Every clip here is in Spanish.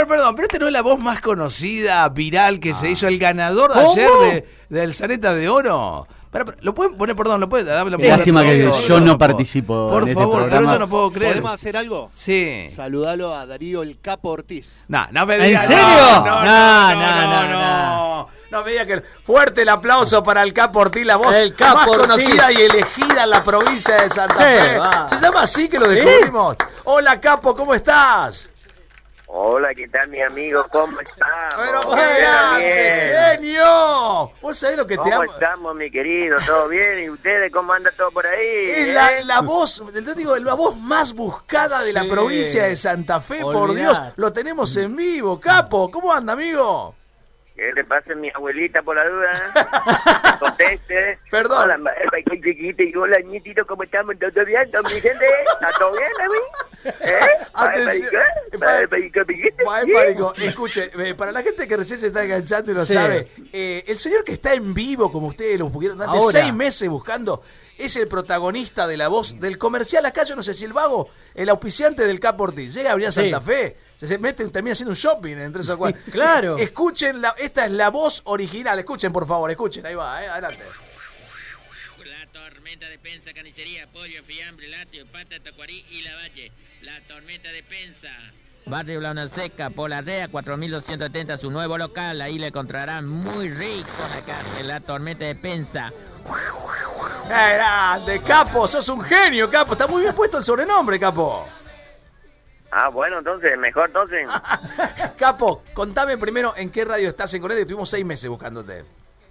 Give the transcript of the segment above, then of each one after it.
perdón, pero esta no es la voz más conocida, viral, que se hizo el ganador de ayer del Zaneta de Oro. ¿Lo pueden poner, perdón, lo pueden dar? Lástima que yo no participo por en este favor, programa. pero yo no puedo creer. ¿Podemos hacer algo? Sí. Saludalo a Darío el Capo Ortiz. No me digas. ¿En serio? No me digas que... Fuerte el aplauso para el Capo Ortiz, la voz El Capo más Ortiz. conocida y elegida en la provincia de Santa Fe. Va. Se llama así que lo descubrimos. Hola, Capo, ¿cómo estás? Hola, ¿qué tal, mi amigo? ¿Cómo estamos? ¡Pero qué grande, genio! ¿Vos sabés lo que te amo? ¿Cómo estamos, mi querido? ¿Todo bien? ¿Y ustedes cómo anda todo por ahí? Es la voz, yo digo, la voz más buscada de la provincia de Santa Fe, por Dios. Lo tenemos en vivo, Capo. ¿Cómo anda, amigo? ¿Qué le pasa a mi abuelita por la duda? Conteste. Perdón. Hola, chiquito, y hola, nietito, ¿cómo estamos? ¿Todo bien? ¿Todo mi gente? ¿Está todo bien, Marico, escuche, para la gente que recién se está enganchando y lo sabe, el señor que está en vivo, como ustedes lo buscaron durante 6 meses buscando, es el protagonista de la voz del comercial. Acá yo no sé si el vago, el auspiciante del Capo Ortiz, llega a abrir a Santa Fe, se mete, termina haciendo un shopping en 3 o 4. Claro. Escuchen, esta es la voz original. Escuchen, por favor, escuchen. Ahí va, adelante. La tormenta de Pensa, carnicería, pollo, fiambre, lácteo, pata, tacuarí y lavalle. La tormenta de Pensa. Barrio Luna Seca, Polardea, 4270, su nuevo local. Ahí le encontrarán muy rico la carne. La tormenta de Pensa. ¡Qué grande, Capo! ¡Sos un genio, Capo! Está muy bien puesto el sobrenombre, Capo. Ah, bueno, entonces, mejor entonces. Capo, contame primero en qué radio estás en Corrientes, que estuvimos 6 meses buscándote.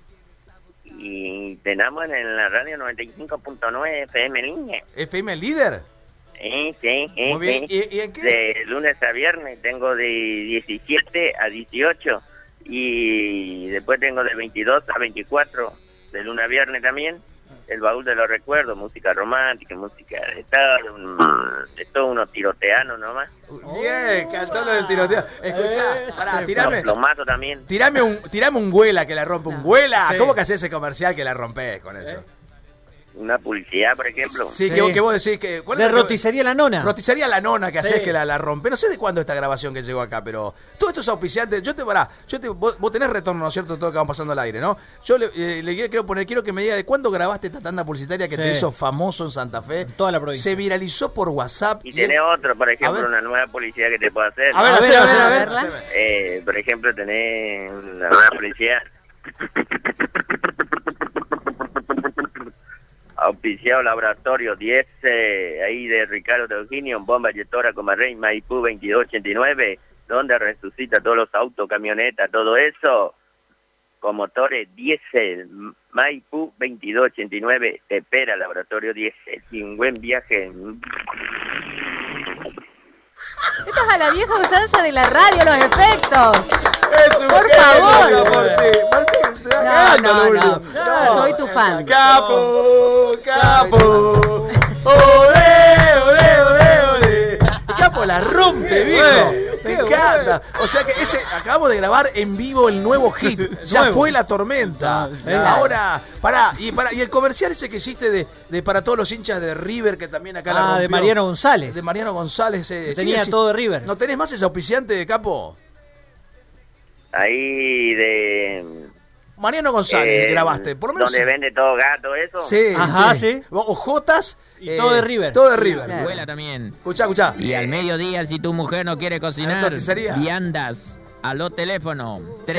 Y tenemos en la radio 95.9 FM línea. ¿FM líder? Sí. Muy bien. ¿Y en qué? De lunes a viernes tengo de 17 a 18 y después tengo de 22 a 24 de lunes a viernes también. El baúl de los recuerdos, música romántica, música de todo unos tiroteanos nomás. Bien, cantó lo del tiroteo. Escuchá, pará, tirame. Los mato también. Tirame un Güela que la rompe. ¿Un Güela? ¿Cómo que haces ese comercial que la rompés con eso? Una publicidad, por ejemplo. Sí, que vos decís que... De Roticería La Nona. Roticería La Nona, que hacés que la rompe. No sé de cuándo esta grabación que llegó acá, pero todos estos auspiciantes, vos tenés retorno, ¿no es cierto? Todo lo que vamos pasando al aire, ¿no? Yo le quiero que me diga de cuándo grabaste esta tanda publicitaria que te hizo famoso en Santa Fe. En toda la provincia. Se viralizó por WhatsApp. Y tenés otro, por ejemplo, una nueva publicidad que te puedo hacer. A ver. Por ejemplo, tenés una nueva publicidad. Auspiciado Laboratorio 10, ahí de Ricardo Trujillo, bomba eyectora Comarrey, Maipú 2289, donde resucita todos los autos, camionetas, todo eso, con motores diésel, Maipú 2289, te espera Laboratorio 10, y un buen viaje. Esto es a la vieja usanza de la radio, los efectos. Por favor. Martín, no. Soy tu fan. Capo. Olé. Capo la rompe, viejo. Me encanta. O sea que acabamos de grabar en vivo el nuevo hit. Ya fue La Tormenta. Ahora, y el comercial ese que hiciste de para todos los hinchas de River, que también acá la rompió. De Mariano González. De Mariano González. Tenía todo de River. ¿No tenés más ese auspiciante, Capo? Ahí de... Mariano González grabaste, por lo menos. Donde vende todo gato, eso. Sí. Ojotas. Y todo de River. Todo de River. Claro. Vuela también. Escuchá. Y al mediodía, si tu mujer no quiere cocinar, roticería. viandas, aló teléfono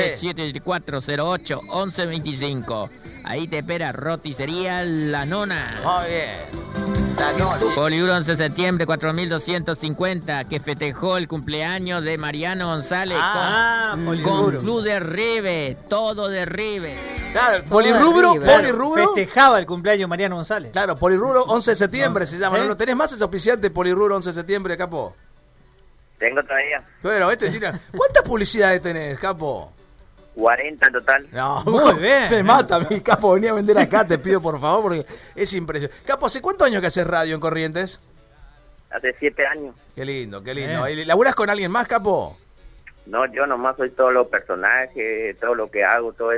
3744081125. Ahí te espera Roticería La Nona. Muy bien. La Nona. Poliburo 11 de septiembre 4250, que festejó el cumpleaños de Mariano González con Club de River, todo de River. Claro, Polirrubro. Festejaba el cumpleaños de Mariano González. Claro, Polirrubro 11 de septiembre se llama. ¿Sí? ¿No tenés más ese auspiciante Polirrubro 11 de septiembre, Capo? Tengo todavía. Bueno, tiene... ¿Cuántas publicidades tenés, Capo? 40 en total. No, muy bien. Me mata mi Capo, venía a vender acá, te pido por favor, porque es impresionante. Capo, ¿hace cuántos años que haces radio en Corrientes? Hace 7 años. Qué lindo. ¿Y laburás con alguien más, Capo? No, yo nomás soy todos los personajes, todo lo que hago, todo eso.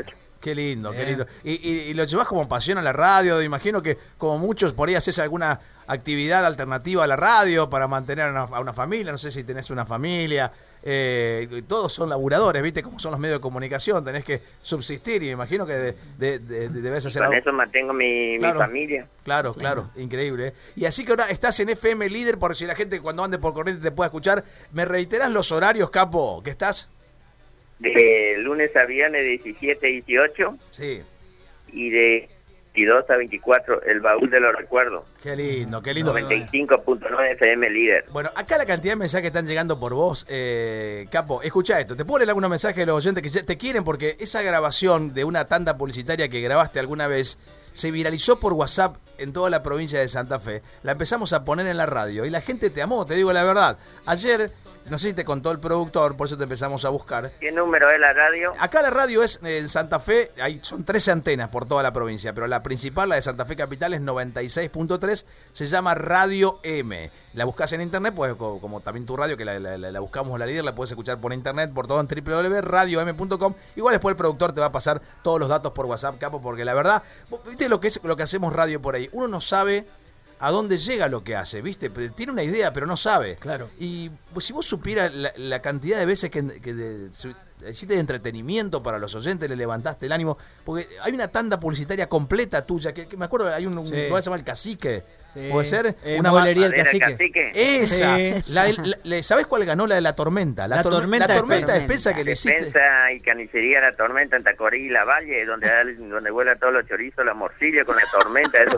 Qué lindo, qué lindo. Y lo llevas como pasión a la radio. Imagino que como muchos por ahí haces alguna actividad alternativa a la radio para mantener a una familia. No sé si tenés una familia. Todos son laburadores, ¿viste? Como son los medios de comunicación. Tenés que subsistir y me imagino que debes hacer algo. Con eso mantengo mi familia. Claro, increíble. Y así que ahora estás en FM Líder, por si la gente cuando ande por corriente te pueda escuchar. ¿Me reiterás los horarios, Capo, que estás? De lunes a viernes de 17 a 18. Sí. Y de 22 a 24, el baúl de los recuerdos. Qué lindo, qué lindo. 95.9 FM Líder. Bueno, acá la cantidad de mensajes que están llegando por vos, Capo, escucha esto. ¿Te puedo leer algunos mensajes de los oyentes que te quieren? Porque esa grabación de una tanda publicitaria que grabaste alguna vez se viralizó por WhatsApp en toda la provincia de Santa Fe. La empezamos a poner en la radio y la gente te amó, te digo la verdad. Ayer, no sé si te contó el productor, por eso te empezamos a buscar. ¿Qué número es la radio? Acá la radio es en Santa Fe, son 13 antenas por toda la provincia, pero la principal, la de Santa Fe Capital, es 96.3, se llama Radio M. La buscas en internet, pues como también tu radio, que la buscamos la líder, la puedes escuchar por internet, por todo en www.radiom.com. Igual después el productor te va a pasar todos los datos por WhatsApp, Capo, porque la verdad, viste lo que hacemos radio por ahí, uno no sabe a dónde llega lo que hace, ¿viste? Tiene una idea, pero no sabe. Claro. Y si vos supieras la cantidad de veces que hiciste de entretenimiento para los oyentes, le levantaste el ánimo, porque hay una tanda publicitaria completa tuya, que me acuerdo, hay un lugar que se llama El Cacique, sí. ¿Puede ser? Una bolería El Cacique. Esa. Sí. ¿Sabés cuál ganó? La de La Tormenta. La tormenta espesa que le hiciste. Despensa y carnicería La Tormenta en Tacuarí y La Valle, donde vuelan todos los chorizos, la morcilla con la tormenta, eso.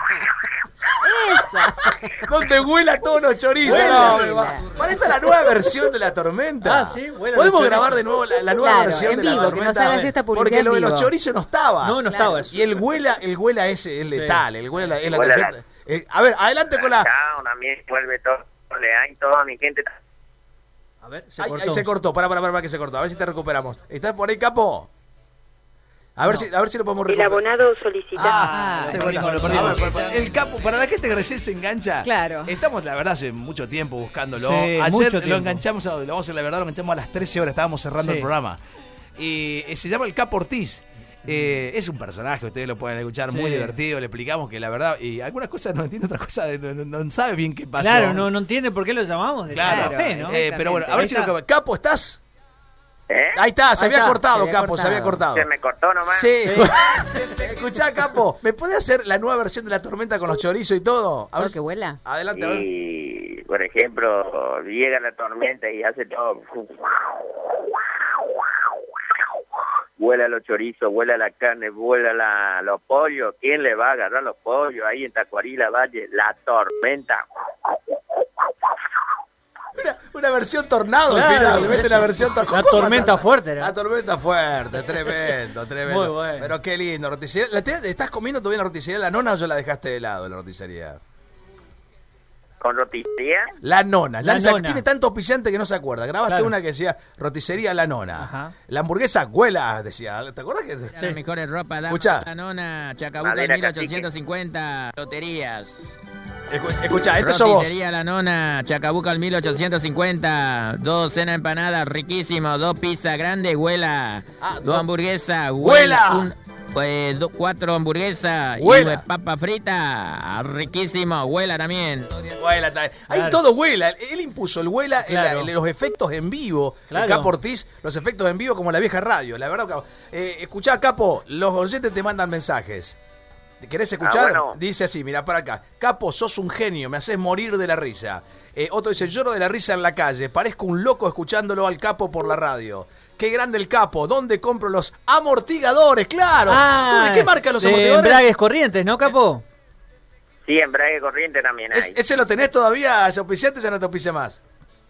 Esa. Donde vuela todos los chorizos. Para esta la nueva versión de La Tormenta. Sí, vuela. Podemos grabar de nuevo la nueva versión de La Tormenta. Que nos hagas esta publicidad. Porque lo de los chorizos no estaba. No estaba eso. Y el vuela ese es letal. El vuela es la tormenta. A ver, adelante con la. También vuelve todo. Leán, toda mi gente. A ver, ahí se cortó. Para que se cortó. A ver si te recuperamos. ¿Estás por ahí, Capo? A ver si lo podemos recuperar. El abonado solicitado. El Capo, para la gente que recién se engancha. Claro. Estamos, la verdad, hace mucho tiempo buscándolo. Sí, ayer lo enganchamos, lo vamos a decir la verdad, lo enganchamos a las 13 horas, estábamos cerrando el programa. Y se llama el Capo Ortiz. Es un personaje, ustedes lo pueden escuchar, muy divertido. Le explicamos que la verdad, y algunas cosas no entiende, otras cosas no sabe bien qué pasó. Claro, no entiende por qué lo llamamos de Santa Fe, ¿no? Pero bueno, a ver si lo. Capo, ¿estás? Ahí está, se había cortado, Capo, se había cortado. Se me cortó nomás. Sí. Escuchá, Capo, ¿me puede hacer la nueva versión de La Tormenta con los chorizos y todo? A ver que vuela. Adelante, a ver. Y, por ejemplo, llega la tormenta y hace todo. Vuela los chorizos, vuela la carne, vuela los pollos. ¿Quién le va a agarrar los pollos? Ahí en Tacuarí, La Valle, La Tormenta. Una versión tornado, claro, una versión tornado. La tormenta fuerte, La tormenta fuerte, tremendo. Muy bueno. Pero qué lindo, roticería. ¿Estás comiendo todavía la roticería La Nona o ya la dejaste de lado, la roticería? ¿Con roticería? La Nona. La Nona. Tiene tanto auspiciante que no se acuerda. Grabaste una que decía roticería La Nona. Ajá. La hamburguesa Güela, decía. ¿Te acuerdas que? Sí. Las mejores ropas. La Nona, Chacabuca 1850, loterías. Escuchá, este sos vos. Roticería La Nona, Chacabuca al 1850. 2 cenas empanadas, riquísimo. 2 pizzas grandes, Güela. 2 hamburguesas, Güela. 4 hamburguesas y papa frita, riquísimo. Güela también. Ahí todo Güela. Él impuso el Güela, los efectos en vivo. El Capo Ortiz, los efectos en vivo como la vieja radio. La verdad, escuchá, Capo, los oyentes te mandan mensajes. ¿Querés escuchar? Bueno. Dice así, mira para acá. Capo, sos un genio, me haces morir de la risa. Otro dice, lloro de la risa en la calle, parezco un loco escuchándolo al Capo por la radio. Qué grande el Capo, ¿dónde compro los amortiguadores? ¡Claro! ¿De qué marca los amortiguadores? Embragues Corrientes, ¿no, Capo? Sí, embrague corriente también hay. ¿Ese lo tenés todavía, ese auspiciante, o ya no te auspicia más?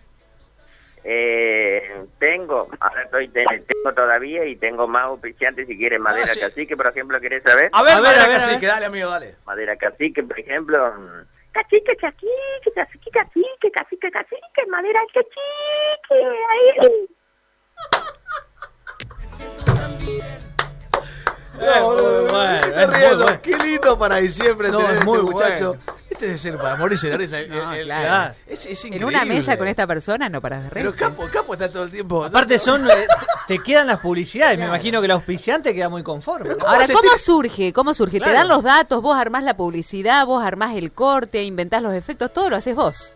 Tengo todavía y tengo más auspiciantes si quieres. Madera Cacique, por ejemplo, ¿querés saber? A ver, Madera Cacique, dale, amigo, dale. Madera Cacique, por ejemplo. Cacique, madera Cacique, ahí. Te riendo, qué lindo para diciembre tener este muchacho. Bueno. Este debe ser para morirse de la risa. Claro. Es increíble. En una mesa con esta persona no paras de reír. Pero Capo está todo el tiempo. Aparte te quedan las publicidades. Claro. Me imagino que el auspiciante queda muy conforme. Ahora, ¿cómo surge? Claro. Te dan los datos, vos armás la publicidad, vos armás el corte, inventás los efectos, todo lo haces vos.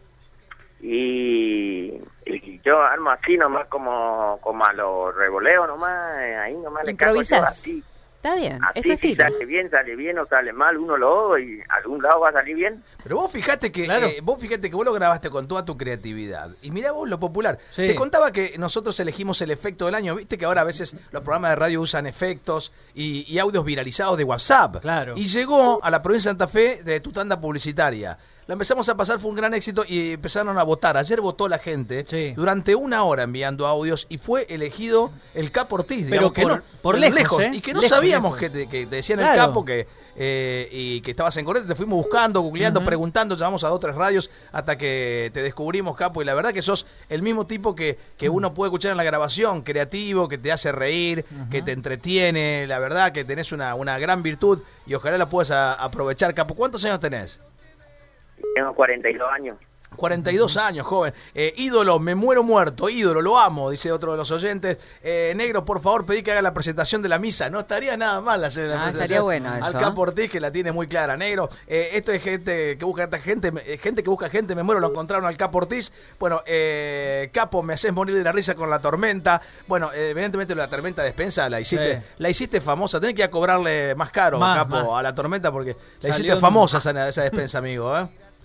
Y yo armo así nomás como a los revoleos nomás, ahí nomás le cago yo así. Está bien, así, es tu estilo. Sale bien o sale mal, uno lo y algún lado va a salir bien. Pero vos fijate que vos lo grabaste con toda tu creatividad. Y mirá vos lo popular. Sí. Te contaba que nosotros elegimos el efecto del año. Viste que ahora a veces los programas de radio usan efectos y audios viralizados de WhatsApp. Claro. Y llegó a la provincia de Santa Fe de tu tanda publicitaria. La empezamos a pasar, fue un gran éxito y empezaron a votar. Ayer votó la gente durante 1 hora enviando audios y fue elegido el Capo Ortiz. Pero digamos, por lejos. Y que no sabíamos que te decían el Capo y que estabas en corriente. Te fuimos buscando, googleando, preguntando, llamamos a 2 o 3 radios hasta que te descubrimos, Capo. Y la verdad que sos el mismo tipo que uno puede escuchar en la grabación, creativo, que te hace reír, que te entretiene. La verdad que tenés una gran virtud y ojalá la puedas aprovechar, Capo. ¿Cuántos años tenés? Tengo 42 años. 42 años, joven. Ídolo, me muero muerto. Ídolo, lo amo, dice otro de los oyentes. Negro, por favor, pedí que haga la presentación de la misa. No estaría nada mal hacer la presentación. Estaría bueno eso. Al Capo Ortiz, que la tiene muy clara. Negro, esto es gente que busca gente que busca gente. Me muero, lo encontraron al Capo Ortiz. Bueno, Capo, me haces morir de la risa con La Tormenta. Bueno, evidentemente La Tormenta Despensa la hiciste famosa. Tenés que ir a cobrarle más caro, Capo, a La Tormenta porque la hiciste famosa esa despensa, amigo,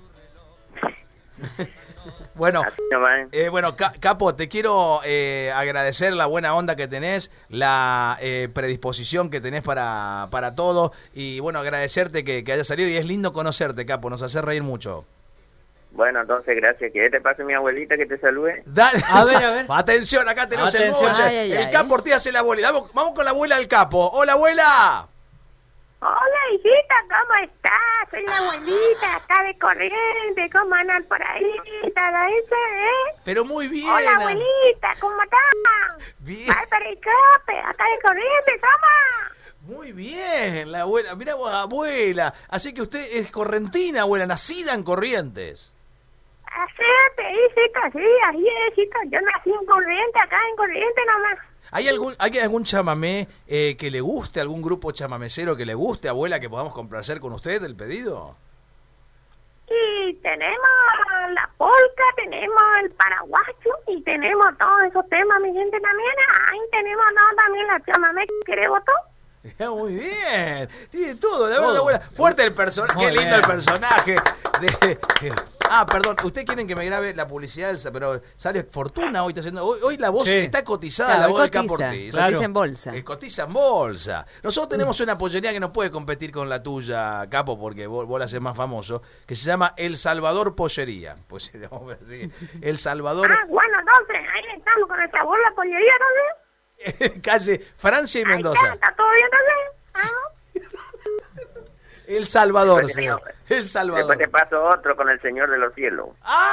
Bueno, Capo, te quiero agradecer la buena onda que tenés, la predisposición que tenés para todo y bueno, agradecerte que hayas salido y es lindo conocerte, Capo, nos hace reír mucho. Bueno, entonces gracias. ¿Querés te pase mi abuelita que te salude? Dale. A ver. Atención, acá tenemos el moche. El Capo Ortiz hace la abuela. Vamos con la abuela del Capo. Hola, abuela. Hola, hijita, ¿cómo estás? Soy la abuelita, acá de Corrientes. ¿Cómo andan por ahí? Pero muy bien. Hola, abuelita, ¿cómo estás? Bien. Ay, para el Cape, acá de Corrientes, toma. Muy bien, la abuela. Mira vos, abuela. Así que usted es correntina, abuela, nacida en Corrientes. Hacete, hijita, sí, así es, hijita. Yo nací en Corrientes, acá en Corrientes nomás. ¿Hay algún chamamé que le guste, algún grupo chamamecero que le guste, abuela, que podamos complacer con usted el pedido? Y tenemos la polca, tenemos el paraguacho y tenemos todos esos temas, mi gente, también. Ahí tenemos también la chamamé que quiere votar. Muy bien, tiene todo, la verdad, abuela. Fuerte el personaje, qué lindo el personaje. Perdón, ustedes quieren que me grabe la publicidad, pero sale fortuna hoy está haciendo. Hoy la voz está cotizada, la voz del Capo Ortiz. Cotiza en bolsa. Cotiza en bolsa. Nosotros tenemos una pollería que no puede competir con la tuya, Capo, porque vos la haces más famoso, que se llama El Salvador Pollería. Pues así, El Salvador. Bueno, entonces, ahí estamos con El Sabor la Pollería, ¿no? Calle Francia y Mendoza. ¿Está todo bien, entonces? El Salvador, señor. El Salvador. Después te paso otro con el Señor de los Cielos.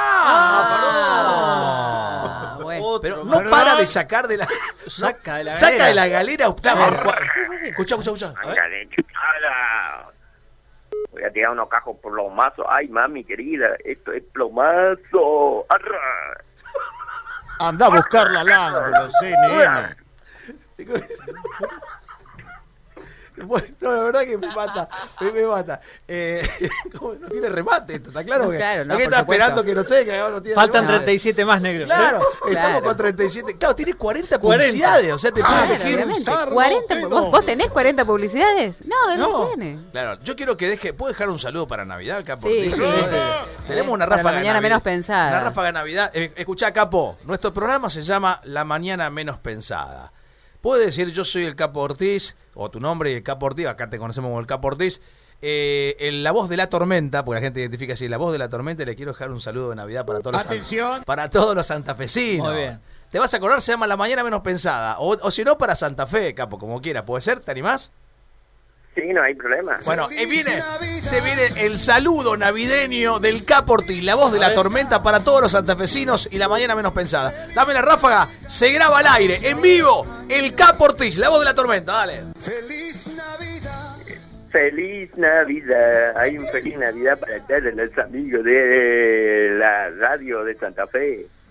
Perdón. Bueno. Pero no para de sacar de la... Saca de la galera. Saca de la galera. Escucha. Voy a tirar unos cajos plomazos. Ay, mami querida, esto es plomazo. ¡Arra! Anda a buscar la lámpara, nena. Bueno, no, la verdad que me mata. No tiene remate esto, ¿está claro? Claro, no, ¿Qué está esperando que no cheque? No tiene Faltan remate. 37 más, negro. Claro, estamos con 37. Claro, tiene 40 publicidades, o sea, te puedes elegir un Obviamente. 40, ¿Vos tenés 40 publicidades? No, él no tiene. Claro, yo quiero que ¿puedo dejar un saludo para Navidad, Capo? Sí. Tenemos una Para ráfaga la mañana menos pensada. Una ráfaga de Navidad. Escuchá, Capo, nuestro programa se llama La Mañana Menos Pensada. Puedes decir yo soy el Capo Ortiz, o tu nombre y el Capo Ortiz, acá te conocemos como el Capo Ortiz. La voz de la tormenta, porque la gente identifica así, la voz de la tormenta, y le quiero dejar un saludo de Navidad para todos para todos los santafesinos. Muy bien. Te vas a acordar, se llama La Mañana Menos Pensada, o si no, para Santa Fe, Capo, como quieras. ¿Puede ser? ¿Te animás? Sí, no hay problema. Bueno, se viene el saludo navideño del Capo Ortiz, la voz de la tormenta para todos los santafesinos y La Mañana Menos Pensada. Dame la ráfaga, se graba al aire, en vivo, el Capo Ortiz, la voz de la tormenta, dale. ¡Feliz Navidad! Feliz Navidad. Hay un feliz Navidad para todos los amigos de la radio de Santa Fe.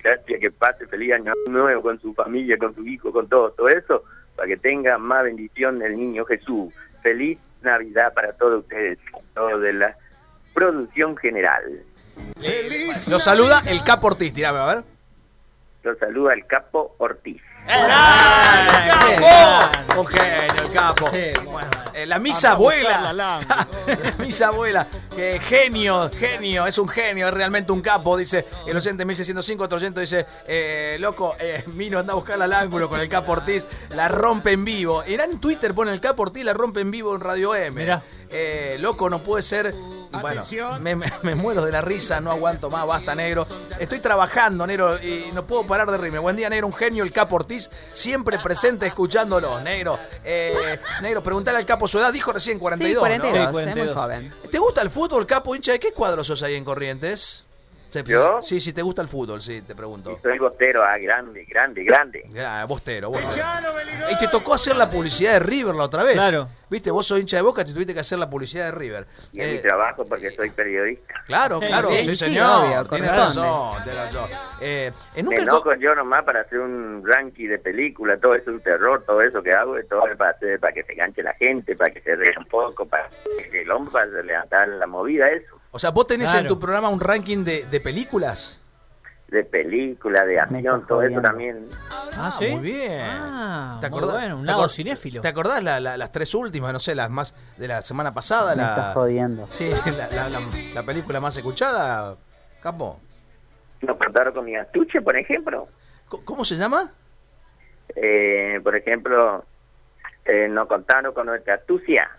muchacha, que pase feliz año nuevo con su familia, con su hijo, con todo eso, para que tenga más bendición del niño Jesús. Feliz Navidad para todos ustedes, todos de la producción general. Lo saluda el Capo Ortiz, tirame, a ver. Lo saluda el Capo Ortiz. ¡Capo! Un genio, el Capo. Sí. Bueno, la misa abuela. La Misa abuela. Que genio, es un genio, es realmente un capo, dice el oyente 1605. Otro oyente dice, loco, Mino anda a buscarla al ángulo con el Capo Ortiz, la rompe en vivo. Irá en Twitter, pone el Capo Ortiz, la rompe en vivo en Radio M. Mirá. Loco, no puede ser. Bueno, me muero de la risa, no aguanto más, basta, negro. Estoy trabajando, negro, y no puedo parar de reírme. Buen día, negro, un genio, el Capo Ortiz, siempre presente escuchándolo, negro. Negro, preguntale al Capo su edad, dijo recién 42, Sí, 42, ¿no? Sí, 42. muy joven. ¿Te gusta el fútbol, Capo, hincha? ¿De qué cuadro sos ahí en Corrientes? ¿Yo? Sí, sí, te gusta el fútbol, sí, te pregunto. Soy bostero, grande. Bostero. Y te tocó hacer la publicidad de River la otra vez. Claro. Viste, vos sos hincha de Boca, te tuviste que hacer la publicidad de River. Y es mi trabajo porque soy periodista. Claro, sí, sí, señor. obvio, Tienes corresponde. razón. Me enojo yo nomás para hacer un ranking de película, todo eso, un terror, todo eso que hago, todo es para que se enganche la gente, para que se ría un poco, para que el hombre para levantar la movida, eso. O sea, vos tenés Claro. en tu programa un ranking de películas. De película, de acción, todo eso también. Ah, ¿sí? Muy bien. Ah, ¿Te muy acordás? bueno, un ¿Te lado acor- cinéfilo. ¿Te acordás las tres últimas, no sé, las más de la semana pasada? Me estás jodiendo. Sí, la película más escuchada, Capo. Nos contaron con mi astuche, por ejemplo. ¿Cómo se llama? Por ejemplo, nos contaron con nuestra astucia.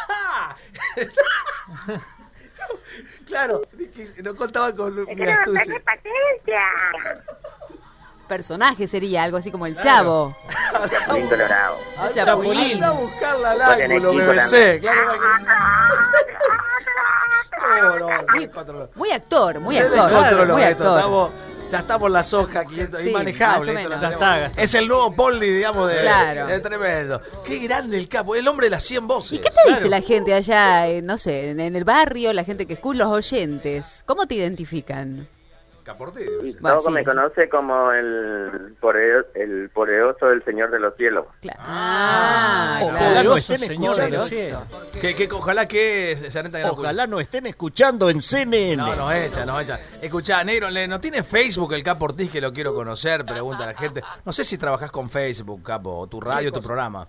Claro, no contaba con Es mi que no astucia. tenés paciencia. Personaje sería algo así como el Chavo. Chapulín Colorado. El Chapulín. Anda a buscarla al Vos tenés ángulo, equipo BBC. Claro, muy controlado. Muy actor, muy Se actor. descontroló Muy esto, actor. ya estamos en la soja, 500, Sí, inmanejable. más o esto, menos. lo Ya hacemos. está. Es el nuevo Poldi, digamos, de Claro. tremendo. Qué grande el Capo, el hombre de las 100 voces. ¿Y qué te dice la gente allá, no sé, en el barrio, la gente que escucha, los oyentes? ¿Cómo te identifican? Caporti. Y Bueno, todo sí, me sí. conoce como el poderoso del Señor de los Cielos. Ojalá no estén Señor de los escuchando. cielos. Que ojalá que se arenta que no Ojalá no estén escuchando en CNN. No, nos echa. Escuchá, negro, ¿no tiene Facebook el Capo Ortiz que lo quiero conocer? Pregunta a la gente. No sé si trabajás con Facebook, Capo, o tu radio, tu programa.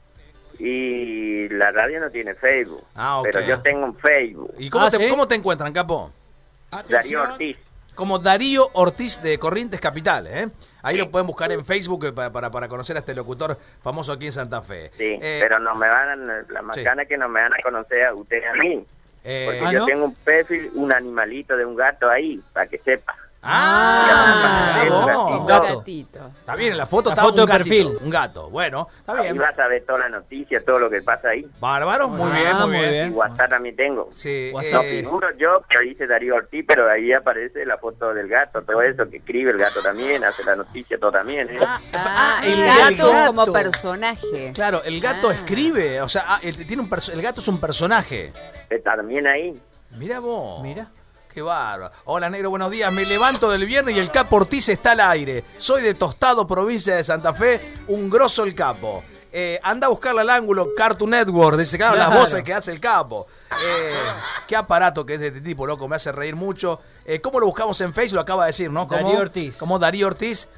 Y la radio no tiene Facebook. Ah, ok. Pero yo tengo un Facebook. ¿Y cómo, ¿sí? cómo te encuentran, Capo? Darío Ortiz. Como Darío Ortiz de Corrientes Capital, ¿eh? Ahí lo pueden buscar en Facebook para conocer a este locutor famoso aquí en Santa Fe. Sí, pero no me la macana que no me van a conocer a usted a mí. Porque yo ¿no? tengo un perfil, un animalito de un gato ahí, para que sepa. Un gato. gatito. Está bien, en la foto La está foto un de gatito, perfil. un gato. Bueno, está Ahí bien. vas a ver toda la noticia, todo lo que pasa ahí. Bárbaro, muy bien, Ah, muy muy bien. bien. Y WhatsApp también tengo. Sí, WhatsApp. No figuro yo, que dice Darío Ortiz, pero ahí aparece la foto del gato, todo eso, que escribe el gato también, hace la noticia, todo también. ¿eh? El el gato gato. como personaje. Claro, el gato Ah. escribe, o sea, el gato es un personaje. También ahí. Mira vos. Mira. Qué bárbaro. Hola, negro, buenos días. Me levanto del viernes y el Capo Ortiz está al aire. Soy de Tostado, provincia de Santa Fe. Un grosso el Capo. Anda a buscarla al ángulo, Cartoon Network. Dice, claro, las Claro. voces que hace el Capo. Qué aparato que es de este tipo, loco. Me hace reír mucho. ¿Cómo lo buscamos en Facebook? Lo acaba de decir, ¿no? Darío Ortiz. Como Darío Ortiz.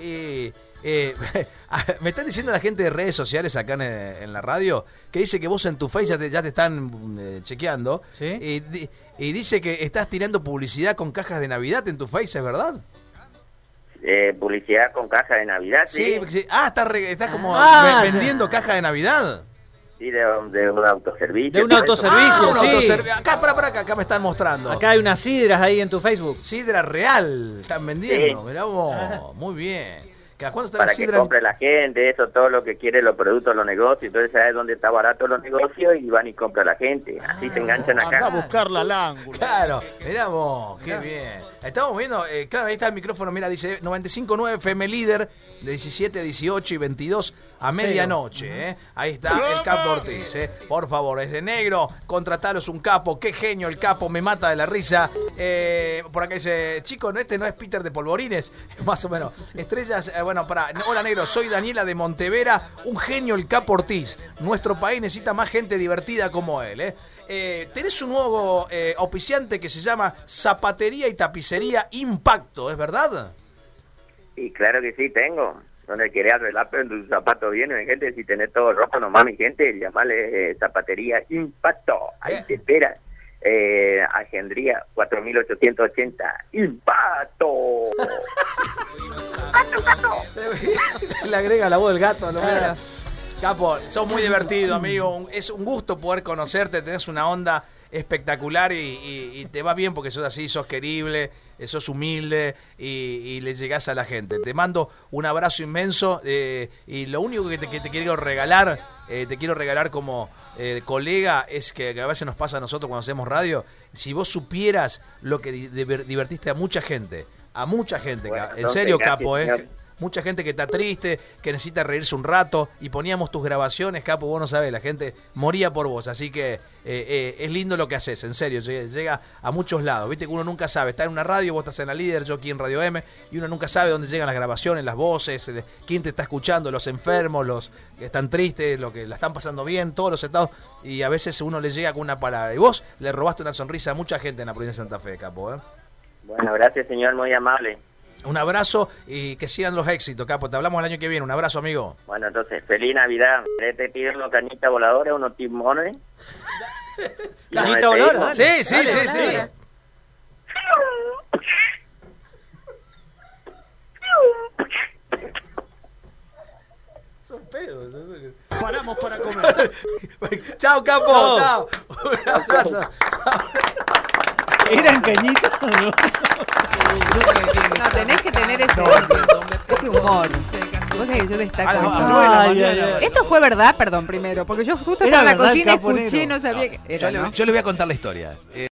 Me están diciendo la gente de redes sociales acá en la radio que dice que vos en tu Face ya te están chequeando. ¿Sí? Y dice que estás tirando publicidad con cajas de Navidad en tu Face, ¿es verdad? Publicidad con caja de Navidad, sí. Sí. Estás como Ah, vendiendo caja de Navidad. Sí, de un autoservicio. De un todo eso. autoservicio. Un sí. Acá, acá me están mostrando. Acá hay unas sidras ahí en tu Facebook. Sidra real, están vendiendo, Sí. mirá vos, muy bien. ¿Cuándo está para la que sidra? compre la gente, eso, todo lo que quiere, los productos, los negocios. Entonces, ¿sabes dónde está barato los negocios? Y van y compra la gente. Así se enganchan acá. Anda a buscarla al ángulo. Claro, mirá vos, qué bien. Estamos viendo, claro, ahí está el micrófono, mira, dice 95.9 FM Líder, de 17, 18 y 22 a medianoche, Ahí está el Capo Ortiz, Por favor, es de negro, contratalo, es un capo, qué genio el capo, me mata de la risa. Por acá dice, chico, este no es Peter de Polvorines, más o menos. Estrellas, bueno, hola negro, soy Daniela de Montevera, un genio el Capo Ortiz. Nuestro país necesita más gente divertida como él, tenés un nuevo auspiciante que se llama Zapatería y Tapicería Impacto, ¿es verdad? Y claro que sí, tengo. Donde querés arreglar tus zapatos bien, mi gente, si tenés todo rojo nomás, mi gente, llamale Zapatería Impacto. Ahí te esperan. Agendría 4880. ¡Impacto! Le agrega la voz del gato. Claro. Capo, sos muy divertido, amigo. Es un gusto poder conocerte. Tenés una onda espectacular y te va bien porque sos así, sos querible, sos humilde y le llegás a la gente. Te mando un abrazo inmenso y lo único que te quiero regalar, como colega, es que a veces nos pasa a nosotros cuando hacemos radio. Si vos supieras lo que divertiste a mucha gente, Bueno, en serio, gracias, Capo, señor. Mucha gente que está triste, que necesita reírse un rato, y poníamos tus grabaciones, Capo, vos no sabés, la gente moría por vos, así que es lindo lo que haces, en serio, llega a muchos lados, viste que uno nunca sabe, está en una radio, vos estás en la Líder, yo aquí en Radio M, y uno nunca sabe dónde llegan las grabaciones, las voces, quién te está escuchando, los enfermos, los que están tristes, los que la están pasando bien, todos los estados, y a veces uno le llega con una palabra, y vos le robaste una sonrisa a mucha gente en la provincia de Santa Fe, Capo, Bueno, gracias, señor, muy amable. Un abrazo y que sigan los éxitos, Capo. Te hablamos el año que viene. Un abrazo, amigo. Bueno, entonces, feliz Navidad. ¿Te piden unos cañitas voladoras, unos timones? ¿Cañita voladora? Sí. Son pedos. Paramos para comer. Chao, Capo. No. Chao. Un abrazo. ¿Eran cañitas o no? No, tenés que tener ese humor. Vos sabés que yo destaco eso. Ay, ay, ay. Esto fue verdad, perdón, primero, porque yo justo Era estaba en la verdad, cocina, Capo escuché, Negro. no sabía que era, ¿no? Yo le voy a contar la historia.